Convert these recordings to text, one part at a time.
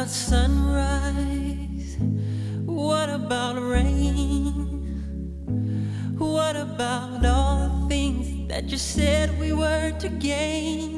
about sunrise? What about rain? What about all the things that you said we were to gain?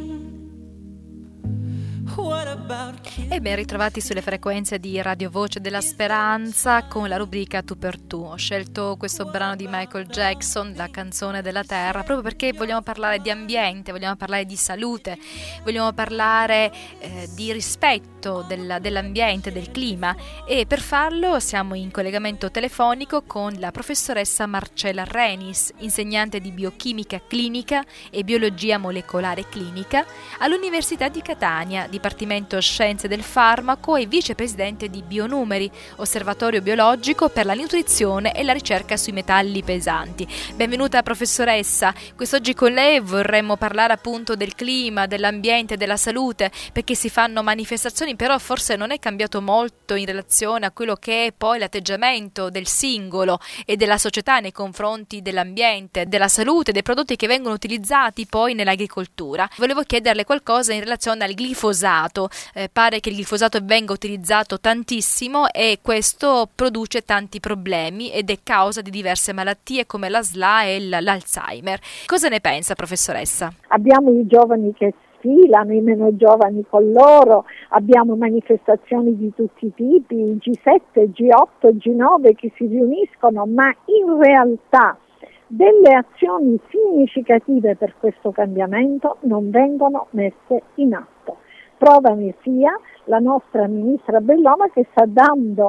E ben ritrovati sulle frequenze di Radio Voce della Speranza con la rubrica Tu per Tu. Ho scelto questo brano di Michael Jackson, La canzone della terra, proprio perché vogliamo parlare di ambiente, vogliamo parlare di salute, vogliamo parlare di rispetto dell'ambiente, del clima, e per farlo siamo in collegamento telefonico con la professoressa Marcella Renis, insegnante di biochimica clinica e biologia molecolare clinica all'Università di Catania, Dipartimento Scienze del Farmaco, e vicepresidente di Bionumeri, osservatorio biologico per la nutrizione e la ricerca sui metalli pesanti. Benvenuta professoressa, quest'oggi con lei vorremmo parlare appunto del clima, dell'ambiente, della salute, perché si fanno manifestazioni, però forse non è cambiato molto in relazione a quello che è poi l'atteggiamento del singolo e della società nei confronti dell'ambiente, della salute, dei prodotti che vengono utilizzati poi nell'agricoltura. Volevo chiederle qualcosa in relazione al glifosato. Pare che il glifosato venga utilizzato tantissimo e questo produce tanti problemi ed è causa di diverse malattie come la SLA e l'Alzheimer. Cosa ne pensa, professoressa? Abbiamo i giovani che sfilano, i meno giovani con loro, abbiamo manifestazioni di tutti i tipi, G7, G8, G9 che si riuniscono, ma in realtà delle azioni significative per questo cambiamento non vengono messe in atto. Prova ne sia la nostra ministra Bellomo, che sta dando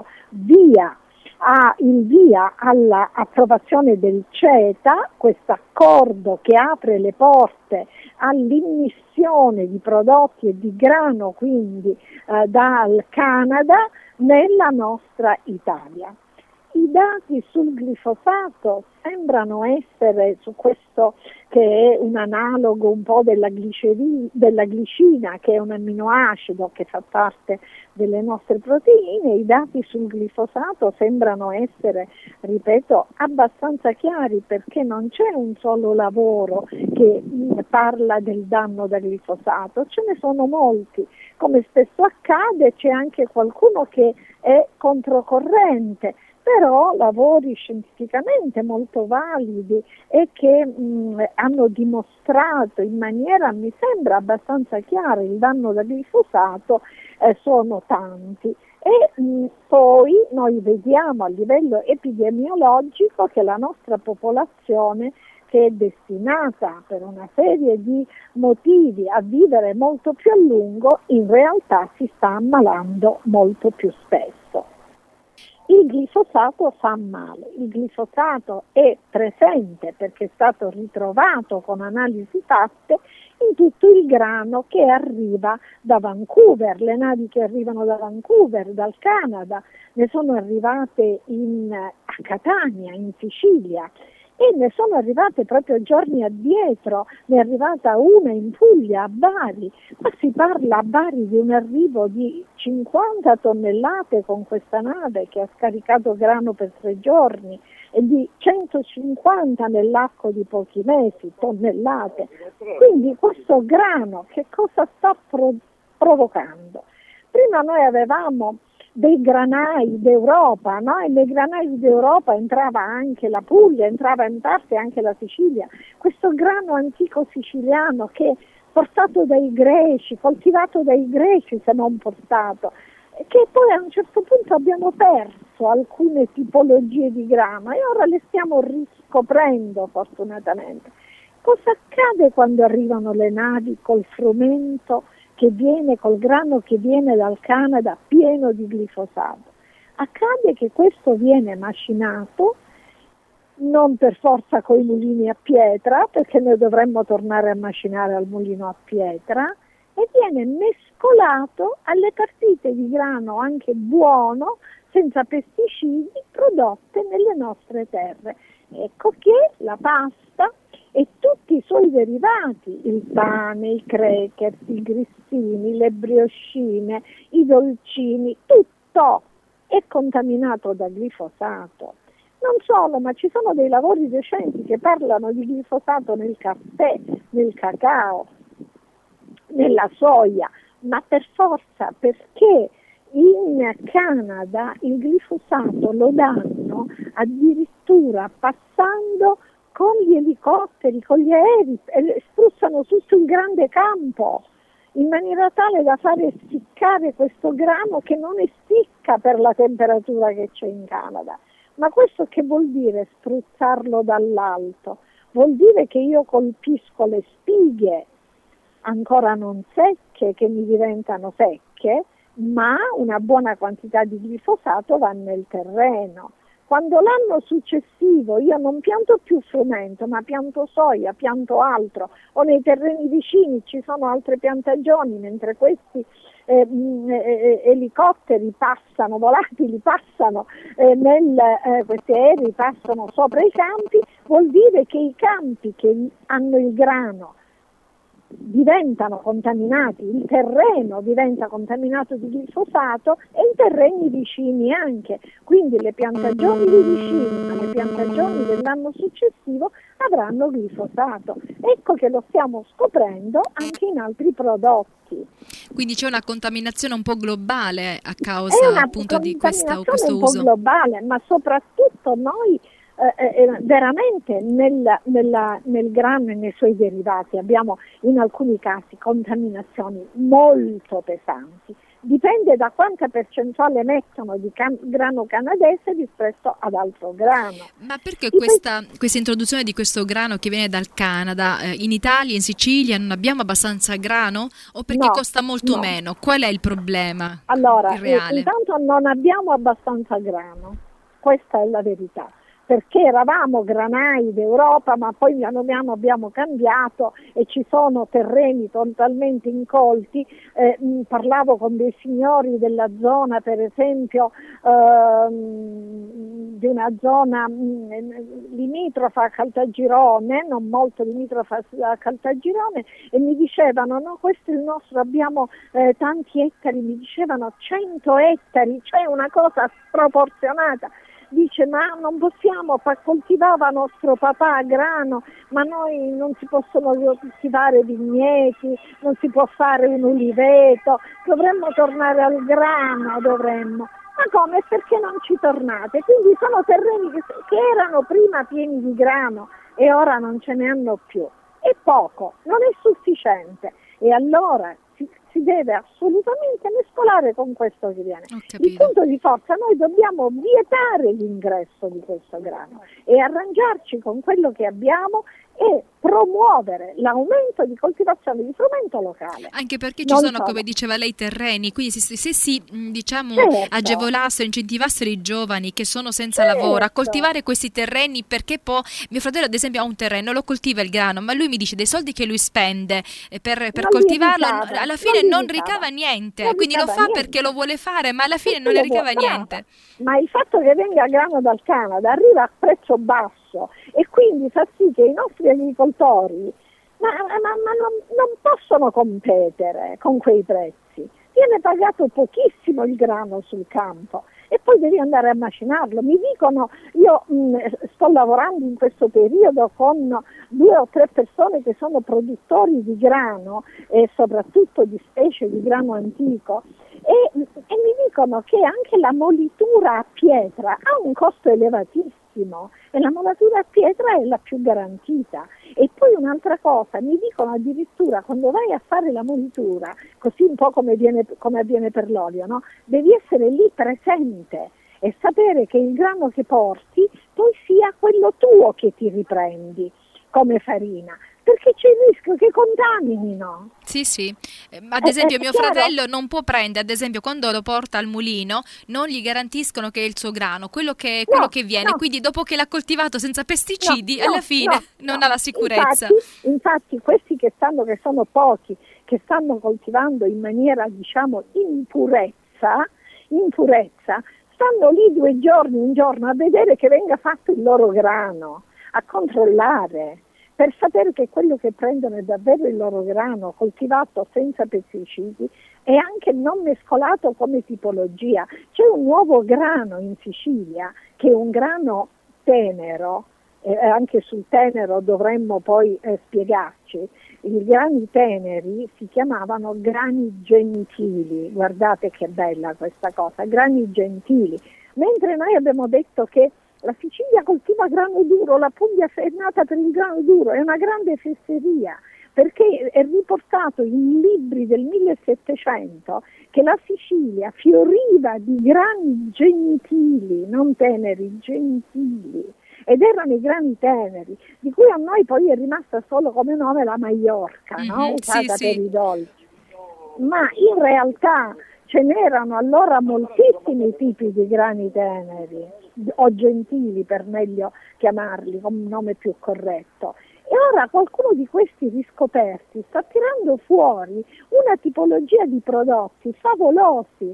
il via all'approvazione del CETA, questo accordo che apre le porte all'immissione di prodotti e di grano quindi dal Canada nella nostra Italia. I dati sul glifosato sembrano essere, su questo che è un analogo un po' della glicina, che è un amminoacido che fa parte delle nostre proteine, i dati sul glifosato sembrano essere, ripeto, abbastanza chiari, perché non c'è un solo lavoro che parla del danno da glifosato, ce ne sono molti. Come spesso accade, c'è anche qualcuno che è controcorrente, però lavori scientificamente molto validi e che hanno dimostrato in maniera, mi sembra, abbastanza chiara il danno da glifosato, sono tanti. E poi noi vediamo a livello epidemiologico che la nostra popolazione, che è destinata per una serie di motivi a vivere molto più a lungo, in realtà si sta ammalando molto più spesso. Il glifosato fa male, il glifosato è presente perché è stato ritrovato con analisi fatte in tutto il grano che arriva da Vancouver, le navi che arrivano da Vancouver, dal Canada, ne sono arrivate a Catania, in Sicilia, e ne sono arrivate proprio giorni addietro, ne è arrivata una in Puglia, a Bari, ma si parla a Bari di un arrivo di 50 tonnellate con questa nave che ha scaricato grano per 3 giorni e di 150 nell'arco di pochi mesi, tonnellate. Quindi questo grano che cosa sta provocando? Prima noi avevamo dei granai d'Europa, no? E nei granai d'Europa entrava anche la Puglia, entrava in parte anche la Sicilia. Questo grano antico siciliano che portato dai greci, coltivato dai greci se non portato, che poi a un certo punto abbiamo perso alcune tipologie di grano e ora le stiamo riscoprendo fortunatamente. Cosa accade quando arrivano le navi col frumento che viene, col grano che viene dal Canada pieno di glifosato? Accade che questo viene macinato, non per forza coi mulini a pietra, perché noi dovremmo tornare a macinare al mulino a pietra, e viene mescolato alle partite di grano anche buono, senza pesticidi, prodotte nelle nostre terre. Ecco che la pasta e tutti i suoi derivati, il pane, i crackers, i grissini, le brioscine, i dolcini, tutto è contaminato da glifosato. Non solo, ma ci sono dei lavori recenti che parlano di glifosato nel caffè, nel cacao, nella soia, ma per forza, perché In Canada il glifosato lo danno addirittura passando con gli elicotteri, con gli aerei, e spruzzano tutto il grande campo, in maniera tale da fare essiccare questo grano che non essicca per la temperatura che c'è in Canada. Ma questo che vuol dire spruzzarlo dall'alto? Vuol dire che io colpisco le spighe ancora non secche, che mi diventano secche, ma una buona quantità di glifosato va nel terreno. Quando l'anno successivo io non pianto più frumento, ma pianto soia, pianto altro, o nei terreni vicini ci sono altre piantagioni, mentre questi elicotteri passano, volatili passano, questi aerei passano sopra i campi, vuol dire che i campi che hanno il grano diventano contaminati, il terreno diventa contaminato di glifosato e i terreni vicini anche, quindi le piantagioni di vicino, le piantagioni dell'anno successivo avranno glifosato. Ecco che lo stiamo scoprendo anche in altri prodotti. Quindi c'è una contaminazione un po' globale a causa appunto di questo uso. È un po' globale, ma soprattutto noi veramente nel grano e nei suoi derivati abbiamo in alcuni casi contaminazioni molto pesanti. Dipende da quanta percentuale mettono di grano canadese rispetto ad altro grano. Ma perché questa introduzione di questo grano che viene dal Canada, in Italia, in Sicilia non abbiamo abbastanza grano o perché costa molto meno? Qual è il problema? Allora, reale? Intanto non abbiamo abbastanza grano, questa è la verità. Perché eravamo granai d'Europa, ma poi piano piano abbiamo cambiato e ci sono terreni totalmente incolti. Parlavo con dei signori della zona, per esempio, di una zona limitrofa a Caltagirone, non molto limitrofa a Caltagirone, e mi dicevano, no, questo è il nostro, abbiamo tanti ettari, mi dicevano 100 ettari, cioè una cosa sproporzionata. Dice, ma non possiamo coltivare nostro papà grano, ma noi non si possono coltivare vigneti, non si può fare un uliveto, dovremmo tornare al grano, dovremmo. Ma come? Perché non ci tornate? Quindi sono terreni che erano prima pieni di grano e ora non ce ne hanno più. È poco, non è sufficiente. E allora si deve assolutamente mescolare con questo che viene. Il punto di forza, noi dobbiamo vietare l'ingresso di questo grano e arrangiarci con quello che abbiamo e promuovere l'aumento di coltivazione di frumento locale. Anche perché ci sono, come diceva lei, terreni, quindi se si agevolassero, incentivassero i giovani che sono senza lavoro a coltivare questi terreni, perché poi mio fratello ad esempio ha un terreno, lo coltiva il grano, ma lui mi dice dei soldi che lui spende per coltivarlo, alla fine non ricava niente, quindi lo fa perché lo vuole fare, ma alla fine non ne ricava niente. Ma il fatto che venga grano dal Canada arriva a prezzo basso e quindi fa sì che i nostri agricoltori non possono competere con quei prezzi. Viene pagato pochissimo il grano sul campo e poi devi andare a macinarlo. Mi dicono, io sto lavorando in questo periodo con 2 o 3 persone che sono produttori di grano e soprattutto di specie di grano antico e mi dicono che anche la molitura a pietra ha un costo elevatissimo e la molatura a pietra è la più garantita. E poi un'altra cosa, mi dicono addirittura quando vai a fare la molitura, così un po' come avviene per l'olio, no? Devi essere lì presente e sapere che il grano che porti poi sia quello tuo che ti riprendi come farina, perché c'è il rischio che contaminino. Sì. Ad esempio mio fratello non può prendere, ad esempio quando lo porta al mulino non gli garantiscono che è il suo grano, quello che viene, quindi dopo che l'ha coltivato senza pesticidi alla fine non ha la sicurezza. Infatti questi che sono pochi, che stanno coltivando in maniera diciamo in purezza, stanno lì 2 giorni, un giorno a vedere che venga fatto il loro grano, a controllare, per sapere che quello che prendono è davvero il loro grano, coltivato senza pesticidi e anche non mescolato come tipologia. C'è un nuovo grano in Sicilia che è un grano tenero anche sul tenero dovremmo poi spiegarci. I grani teneri si chiamavano grani gentili, guardate che bella questa cosa, grani gentili, mentre noi abbiamo detto che la Sicilia coltiva grano duro, la Puglia è nata per il grano duro, è una grande fesseria, perché è riportato in libri del 1700 che la Sicilia fioriva di grani gentili, non teneri, gentili, ed erano i grani teneri, di cui a noi poi è rimasta solo come nome la Maiorca, no? Usata per i dolci. Ma in realtà ce n'erano allora moltissimi tipi di grani teneri, o gentili per meglio chiamarli, con un nome più corretto. E ora qualcuno di questi riscoperti sta tirando fuori una tipologia di prodotti favolosi.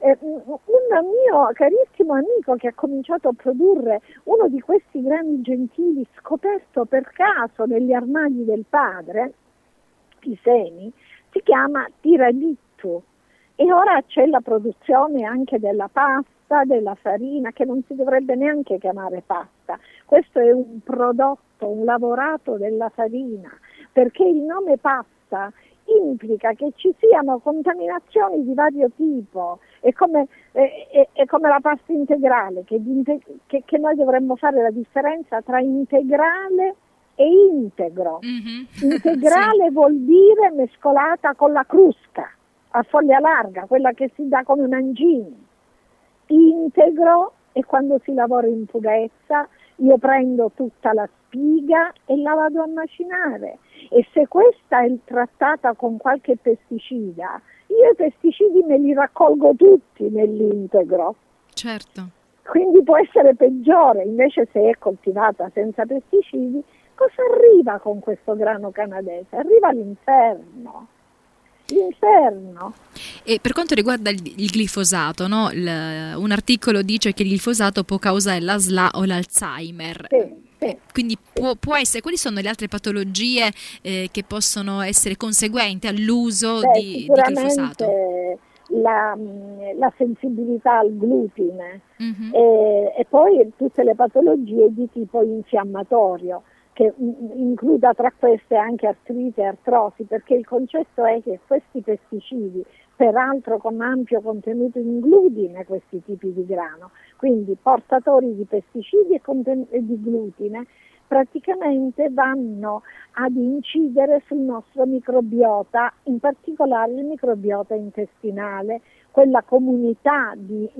Un mio carissimo amico che ha cominciato a produrre uno di questi grani gentili scoperto per caso negli armadi del padre, i semi, si chiama Tiradittu, e ora c'è la produzione anche della pasta, della farina, che non si dovrebbe neanche chiamare pasta. Questo è un prodotto, un lavorato della farina, perché il nome pasta implica che ci siano contaminazioni di vario tipo. È come la pasta integrale, che noi dovremmo fare la differenza tra integrale e integro. Integrale sì. Vuol dire mescolata con la crusca a foglia larga, quella che si dà come mangimi. Integro è quando si lavora in purezza, io prendo tutta la spiga e la vado a macinare, e se questa è trattata con qualche pesticida, io i pesticidi me li raccolgo tutti nell'integro. Certo. Quindi può essere peggiore. Invece se è coltivata senza pesticidi, cosa arriva con questo grano canadese? Arriva l'inferno. E per quanto riguarda il glifosato, no? Un articolo dice che il glifosato può causare la SLA o l'Alzheimer. Sì. Quindi può essere. Quali sono le altre patologie che possono essere conseguenti all'uso di glifosato? La sensibilità al glutine, e poi tutte le patologie di tipo infiammatorio, che includa tra queste anche artrite e artrosi, perché il concetto è che questi pesticidi, peraltro con ampio contenuto in glutine, questi tipi di grano, quindi portatori di pesticidi e di glutine, praticamente vanno ad incidere sul nostro microbiota, in particolare il microbiota intestinale, quella comunità di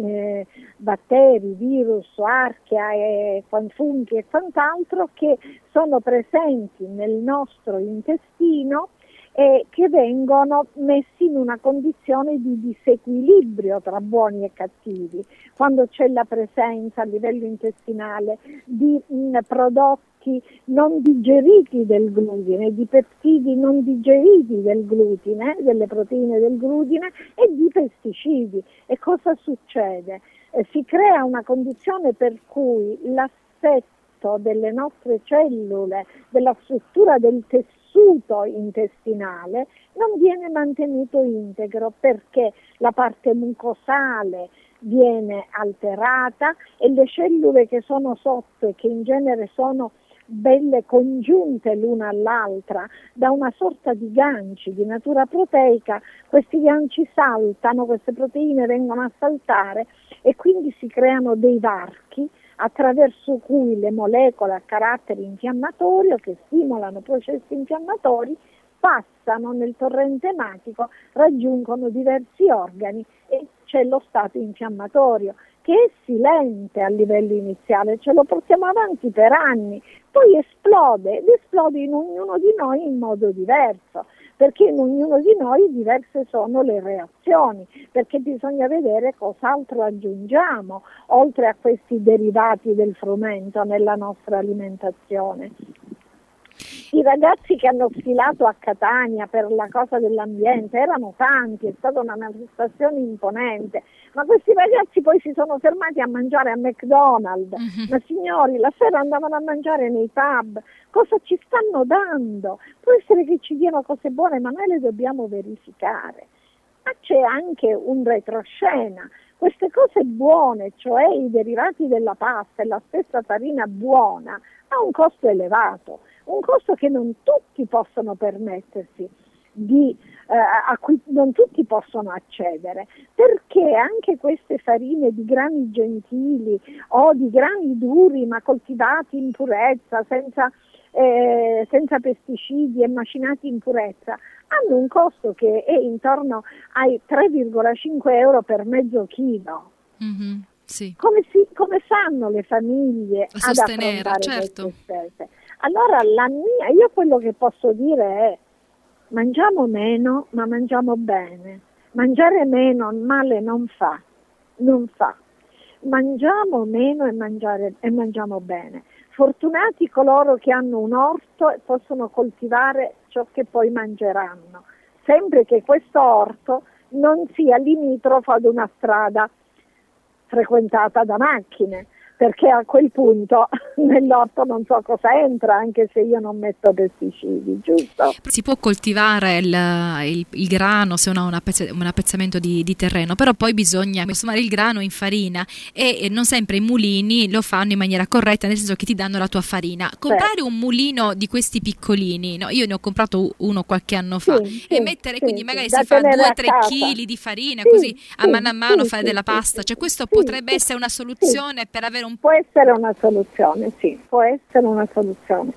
batteri, virus, archea, funghi e quant'altro che sono presenti nel nostro intestino e che vengono messi in una condizione di disequilibrio tra buoni e cattivi, quando c'è la presenza a livello intestinale di prodotti non digeriti del glutine, di peptidi non digeriti del glutine, delle proteine del glutine, e di pesticidi. E cosa succede? Si crea una condizione per cui l'assetto delle nostre cellule, della struttura del tessuto intestinale non viene mantenuto integro, perché la parte mucosale viene alterata e le cellule che sono sotto e che in genere sono belle congiunte l'una all'altra da una sorta di ganci di natura proteica, questi ganci saltano, queste proteine vengono a saltare e quindi si creano dei varchi attraverso cui le molecole a carattere infiammatorio che stimolano processi infiammatori passano nel torrente ematico, raggiungono diversi organi e c'è lo stato infiammatorio che è silente a livello iniziale, ce lo portiamo avanti per anni, poi esplode ed esplode in ognuno di noi in modo diverso, perché in ognuno di noi diverse sono le reazioni, perché bisogna vedere cos'altro aggiungiamo oltre a questi derivati del frumento nella nostra alimentazione. I ragazzi che hanno sfilato a Catania per la cosa dell'ambiente erano tanti, è stata una manifestazione imponente, ma questi ragazzi poi si sono fermati a mangiare a McDonald's. Ma signori, la sera andavano a mangiare nei pub, cosa ci stanno dando? Può essere che ci diano cose buone, ma noi le dobbiamo verificare. Ma c'è anche un retroscena. queste cose buone, cioè i derivati della pasta e la stessa farina buona, ha un costo elevato, un costo che non tutti possono permettersi, a cui non tutti possono accedere, perché anche queste farine di grani gentili o di grani duri ma coltivati in purezza, senza pesticidi e macinati in purezza, hanno un costo che è intorno ai 3,5 euro per mezzo chilo. Mm-hmm, sì. Come fanno le famiglie a ad sostenere, affrontare certo, queste spese? Allora io quello che posso dire è: mangiamo meno ma mangiamo bene. Mangiare meno male non fa. Mangiamo meno e mangiamo bene. Fortunati coloro che hanno un orto e possono coltivare ciò che poi mangeranno, sempre che questo orto non sia limitrofo ad una strada frequentata da macchine, perché a quel punto nell'orto non so cosa entra, anche se io non metto pesticidi, giusto? Si può coltivare il grano se uno ha un appezzamento di terreno, però poi bisogna consumare il grano in farina e non sempre i mulini lo fanno in maniera corretta, nel senso che ti danno la tua farina. Comprare un mulino di questi piccolini, no? Io ne ho comprato uno qualche anno fa, e mettere, quindi magari si fa 2-3 kg di farina, così a mano fare della pasta, cioè questo potrebbe essere una soluzione per avere Può essere una soluzione, sì, può essere una soluzione.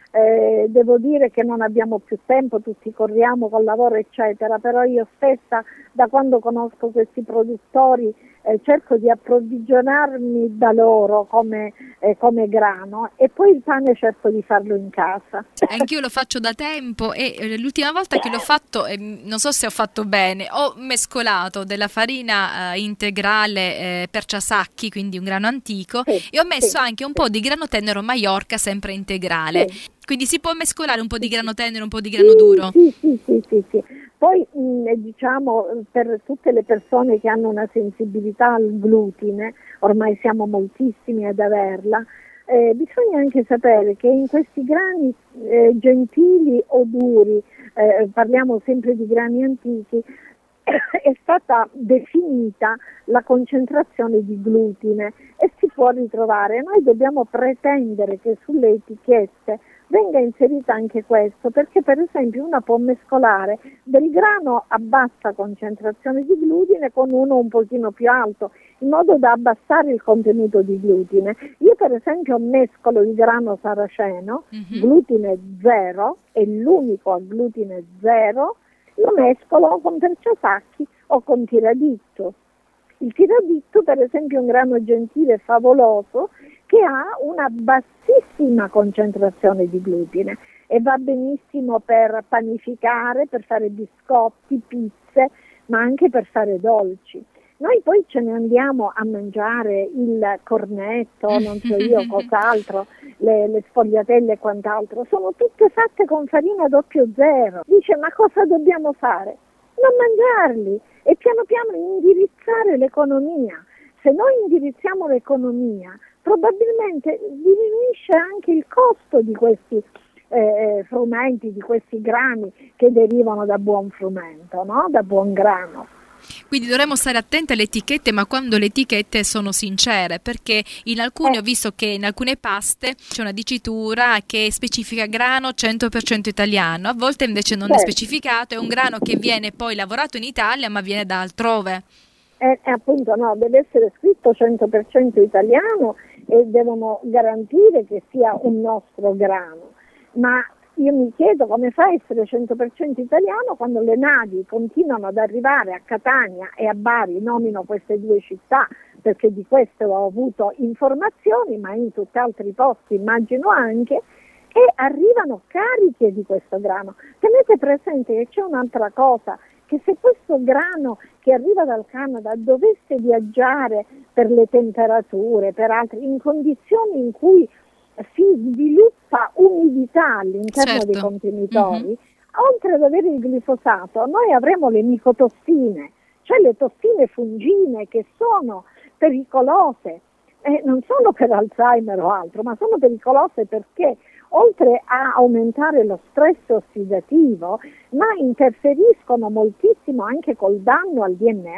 Devo dire che non abbiamo più tempo, tutti corriamo col lavoro eccetera, però io stessa, da quando conosco questi produttori, cerco di approvvigionarmi da loro come grano, e poi il pane cerco di farlo in casa. Anch'io lo faccio da tempo, e l'ultima volta che l'ho fatto, non so se ho fatto bene, ho mescolato della farina integrale Perciasacchi, quindi un grano antico, e ho messo anche un po' di grano tenero Maiorca, sempre integrale. Quindi si può mescolare un po' di grano tenero, un po' di grano duro? Sì. Poi diciamo, per tutte le persone che hanno una sensibilità al glutine, ormai siamo moltissimi ad averla, bisogna anche sapere che in questi grani gentili o duri, parliamo sempre di grani antichi, è stata definita la concentrazione di glutine e si può ritrovare. Noi dobbiamo pretendere che sulle etichette venga inserita anche questo, perché per esempio uno può mescolare del grano a bassa concentrazione di glutine con uno un pochino più alto, in modo da abbassare il contenuto di glutine. Io per esempio mescolo il grano saraceno, glutine zero, è l'unico a glutine zero, lo mescolo con Perciasacchi o con tiraditto. Il tiraditto per esempio è un grano gentile e favoloso che ha una bassissima concentrazione di glutine e va benissimo per panificare, per fare biscotti, pizze, ma anche per fare dolci. Noi poi ce ne andiamo a mangiare il cornetto, non so io cos'altro, le sfogliatelle e quant'altro, sono tutte fatte con farina 00. Dice, ma cosa dobbiamo fare? Non mangiarli e piano piano indirizzare l'economia. Se noi indirizziamo l'economia, probabilmente diminuisce anche il costo di questi frumenti, di questi grani che derivano da buon frumento, no? Da buon grano. Quindi dovremmo stare attenti alle etichette, ma quando le etichette sono sincere, perché in alcune ho visto che in alcune paste c'è una dicitura che specifica grano 100% italiano, a volte invece non è specificato, è un grano che viene poi lavorato in Italia ma viene da altrove. Appunto no, deve essere scritto 100% italiano e devono garantire che sia un nostro grano, ma io mi chiedo come fa a essere 100% italiano quando le navi continuano ad arrivare a Catania e a Bari, nomino queste due città perché di questo ho avuto informazioni, ma in tutti altri posti immagino anche, e arrivano cariche di questo grano. Tenete presente che c'è un'altra cosa, che se questo grano che arriva dal Canada dovesse viaggiare per le temperature, per altri, in condizioni in cui si sviluppa umidità all'interno dei contenitori, oltre ad avere il glifosato, noi avremo le micotossine, cioè le tossine fungine che sono pericolose, non solo per Alzheimer o altro, ma sono pericolose perché oltre a aumentare lo stress ossidativo, ma interferiscono moltissimo anche col danno al DNA.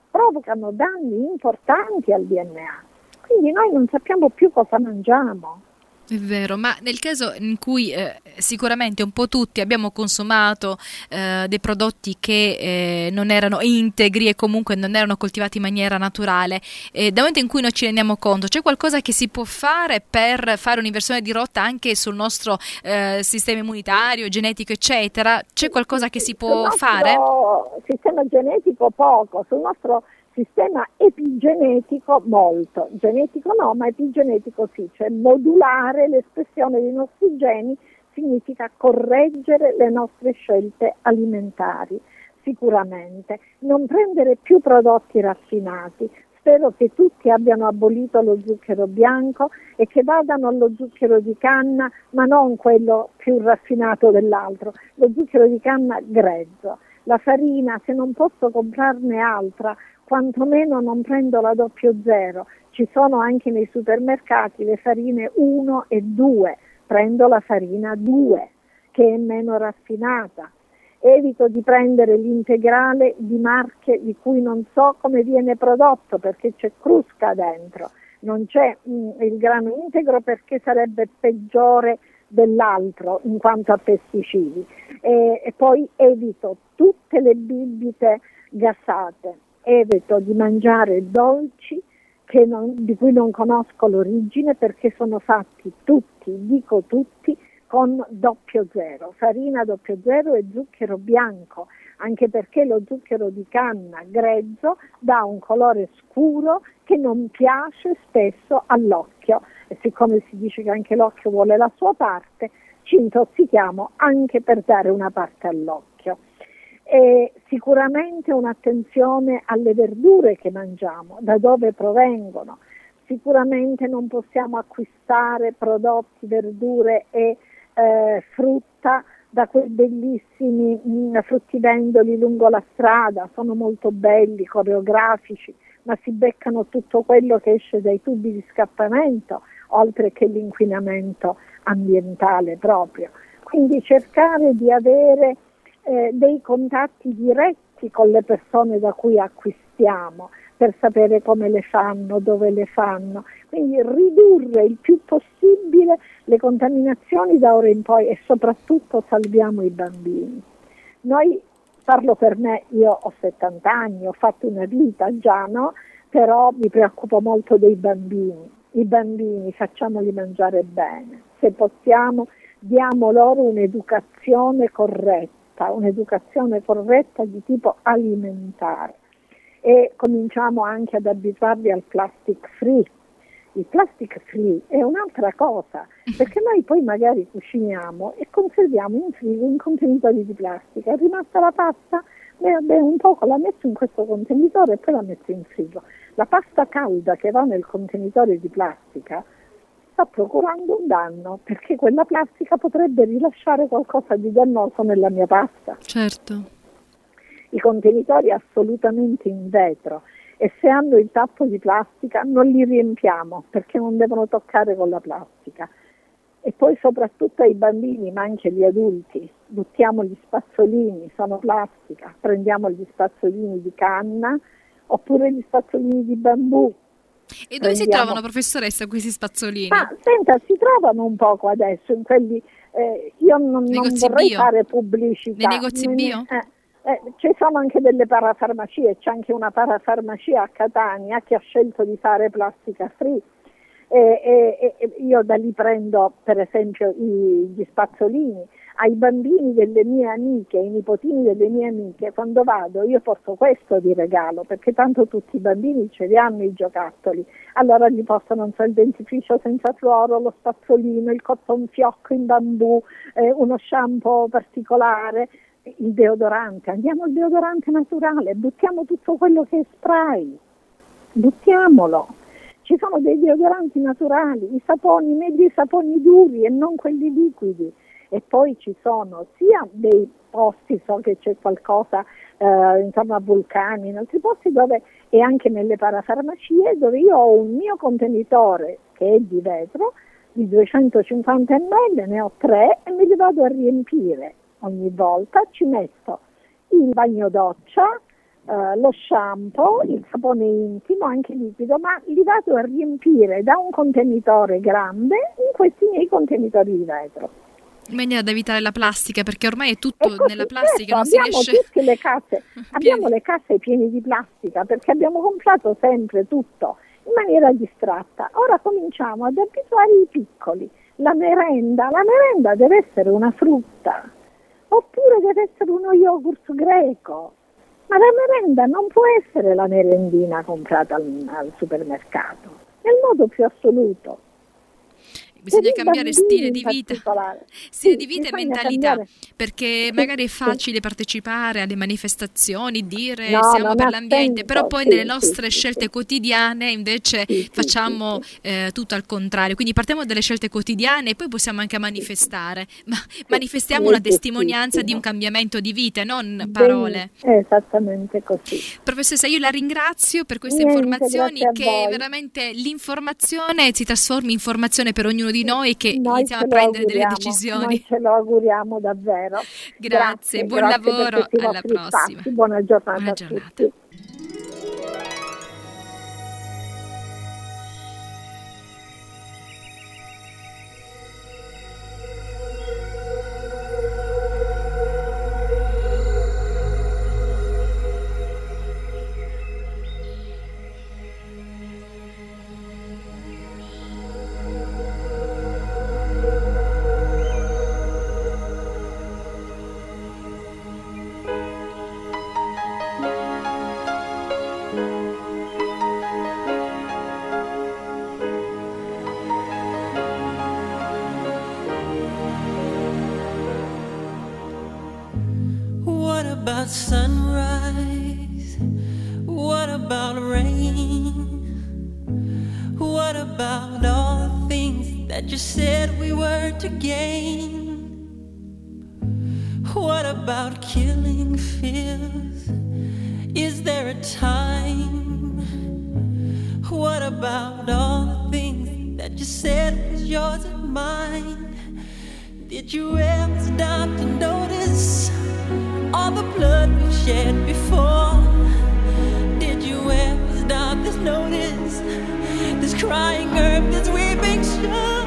provocano danni importanti al DNA. Quindi noi non sappiamo più cosa mangiamo. È vero, ma nel caso in cui sicuramente un po' tutti abbiamo consumato dei prodotti che non erano integri e comunque non erano coltivati in maniera naturale, dal momento in cui noi ci rendiamo conto, c'è qualcosa che si può fare per fare un'inversione di rotta anche sul nostro sistema immunitario, genetico, eccetera? C'è qualcosa che si può fare? Sul nostro sistema genetico poco, sul nostro sistema epigenetico molto, genetico no, ma epigenetico sì, cioè modulare l'espressione dei nostri geni significa correggere le nostre scelte alimentari, sicuramente, non prendere più prodotti raffinati. Spero che tutti abbiano abolito lo zucchero bianco e che vadano allo zucchero di canna, ma non quello più raffinato dell'altro, lo zucchero di canna grezzo. La farina, se non posso comprarne altra, quantomeno non prendo la 00. Ci sono anche nei supermercati le farine 1 e 2, prendo la farina 2 che è meno raffinata. Evito di prendere l'integrale di marche di cui non so come viene prodotto perché c'è crusca dentro, non c'è il grano integro perché sarebbe peggiore dell'altro in quanto a pesticidi. E poi evito tutte le bibite gassate. Evito di mangiare dolci di cui non conosco l'origine perché sono fatti tutti, dico tutti, con 00, farina 00 e zucchero bianco, anche perché lo zucchero di canna grezzo dà un colore scuro che non piace spesso all'occhio e siccome si dice che anche l'occhio vuole la sua parte, ci intossichiamo anche per dare una parte all'occhio. E sicuramente un'attenzione alle verdure che mangiamo, da dove provengono. Sicuramente non possiamo acquistare prodotti, verdure e frutta da quei bellissimi fruttivendoli lungo la strada, sono molto belli, coreografici, ma si beccano tutto quello che esce dai tubi di scappamento, oltre che l'inquinamento ambientale proprio. Quindi cercare di avere dei contatti diretti con le persone da cui acquistiamo per sapere come le fanno, dove le fanno, quindi ridurre il più possibile le contaminazioni da ora in poi e soprattutto salviamo i bambini. Noi, parlo per me, io ho 70 anni, ho fatto una vita già, no? Però mi preoccupo molto dei bambini. I bambini facciamoli mangiare bene, se possiamo diamo loro un'educazione corretta di tipo alimentare e cominciamo anche ad abituarli al plastic free. Il plastic free è un'altra cosa, perché noi poi magari cuciniamo e conserviamo in frigo in contenitori di plastica. È rimasta la pasta? Un poco la metto in questo contenitore e poi la metto in frigo. La pasta calda che va nel contenitore di plastica sta procurando un danno, perché quella plastica potrebbe rilasciare qualcosa di dannoso nella mia pasta. Certo. I contenitori assolutamente in vetro e se hanno il tappo di plastica non li riempiamo perché non devono toccare con la plastica. E poi soprattutto ai bambini, ma anche agli adulti, buttiamo gli spazzolini, sono plastica, prendiamo gli spazzolini di canna oppure gli spazzolini di bambù. E dove si trovano, professoressa, questi spazzolini? Senta, si trovano un poco adesso in quelli, io non vorrei bio? Fare pubblicità. Nei negozi bio? Ci sono anche delle parafarmacie, c'è anche una parafarmacia a Catania che ha scelto di fare plastica free. Io da lì prendo per esempio gli spazzolini. Ai bambini delle mie amiche, ai nipotini delle mie amiche, quando vado io porto questo di regalo, perché tanto tutti i bambini ce li hanno i giocattoli, allora gli porto, non so, il dentifricio senza fluoro, lo spazzolino, il cotton fiocco in bambù, uno shampoo particolare, il deodorante, andiamo al deodorante naturale, buttiamo tutto quello che è spray, buttiamolo. Ci sono dei deodoranti naturali, i saponi, meglio i saponi duri e non quelli liquidi. E poi ci sono sia dei posti, so che c'è qualcosa insomma a Vulcani, in altri posti dove, e anche nelle parafarmacie, dove io ho un mio contenitore che è di vetro, di 250 ml, ne ho 3 e me li vado a riempire. Ogni volta ci metto il bagno doccia, lo shampoo, il sapone intimo, anche liquido, ma li vado a riempire da un contenitore grande in questi miei contenitori di vetro. In maniera da evitare la plastica, perché ormai è tutto così, nella plastica, non si abbiamo riesce. tutte le casse, abbiamo le casse piene di plastica perché abbiamo comprato sempre tutto in maniera distratta. Ora cominciamo ad abituare i piccoli. La merenda deve essere una frutta, oppure deve essere uno yogurt greco. Ma la merenda non può essere la merendina comprata al supermercato, nel modo più assoluto. Bisogna cambiare stile di vita Sì, e mentalità, perché magari è facile partecipare alle manifestazioni, dire siamo per l'ambiente, però poi nelle nostre scelte quotidiane invece facciamo tutto al contrario. Quindi partiamo dalle scelte quotidiane e poi possiamo anche manifestare, ma manifestiamo una testimonianza di un cambiamento di vita, non parole. Esattamente così. Professoressa, io la ringrazio per queste informazioni, che veramente l'informazione si trasformi in informazione per ognuno di noi, che iniziamo a prendere delle decisioni. Noi ce lo auguriamo davvero. Grazie, buon lavoro, alla prossima. Buona giornata a tutti. about sunrise? What about rain? What about all the things that you said we were to gain? What about killing fears? Is there a time? What about all the things that you said was yours and mine? Did you ever stop to notice all the blood we shed before? Did you ever stop to notice this crying earth, this weeping shore?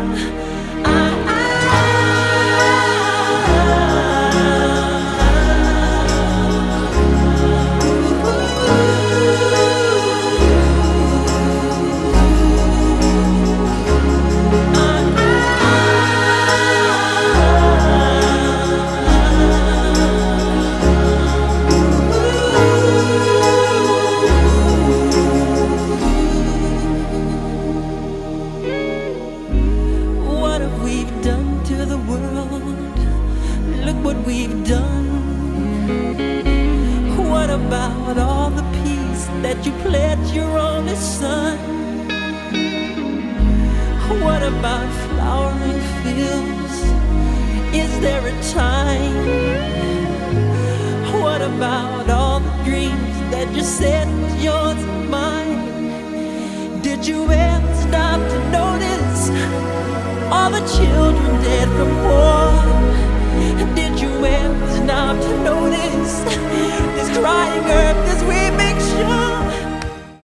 We've done. What about all the peace that you pledged your only son? What about flowering fields? Is there a time? What about all the dreams that you said was yours and mine? Did you ever stop to notice all the children dead from war?